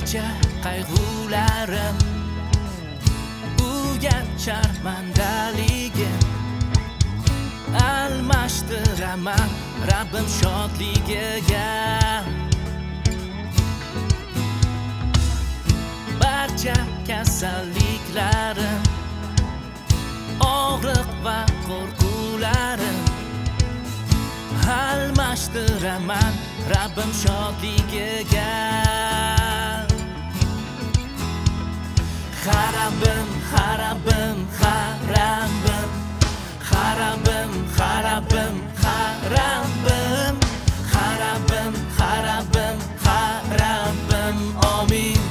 barcha qayg'ularim ugan sharmandaligim almashtiraman Rabbim shodligiga. Barcha kasalliklarim og'riq va qo'rquvlarim almashtiraman Rabbim shodligiga. Harabim, harabim, harabim, harabim, harabim, harabim, harabim, harabim, harabim, amin.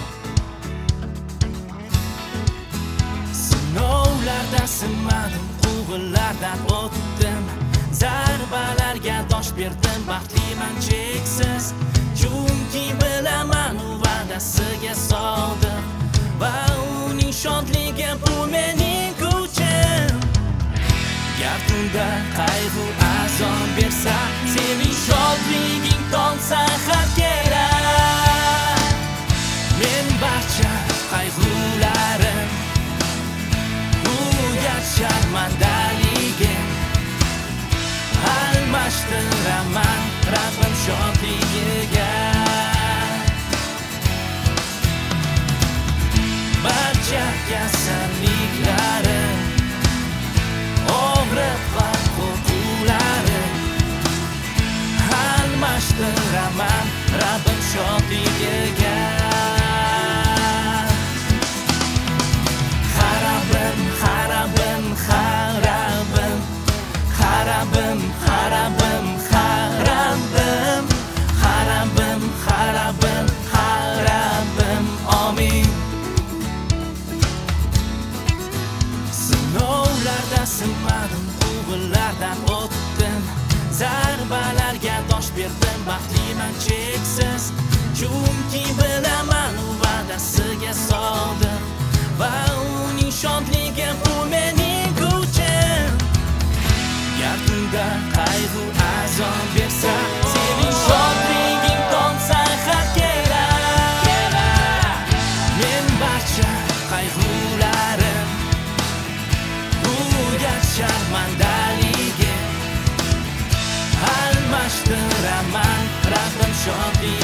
Sinovlarda sinmadim, quvg'inlardan o'tdim, zarbalarga dosh berdim, baxtliman cheksiz, chunki bilaman u va'dasiga sodiq va uning shodligi bu mening kuchim. Gar tunda qayg'u azob bersa, sening shodliging tong sahar kelar. Men barcha qayg'ularim ugat sharmandaligim almashtiraman Rabbim shodligiga. Barcha kasalliklarim og'riq va qo'rquvlarim almashtiraman Rabbim shodligiga. Harabim, harabim, harabim, harabim, harabim, harabim, harabim, harabim, harabim, amin. Sinovlarda sinmadim, quvg'inlardan o'tdim, zarbalarga dosh berdim, baxtliman cheksiz, chunki bilaman u va'dasiga sodiq va uning shodligi bu mening kuchim. Gar tunda qayg'u azob bersa, sening shodliging tong sahar kelar. Men barcha qayg'ularim ugat sharmandaligim almashtiraman Rabbim shodligiga.